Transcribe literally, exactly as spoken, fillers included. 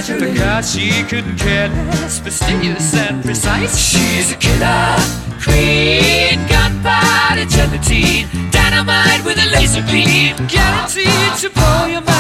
naturally. Because she couldn't care less, fastidious and precise. She's a killer queen, gunpowder gelatine, dynamite with a laser beam, Guaranteed to blow your mind.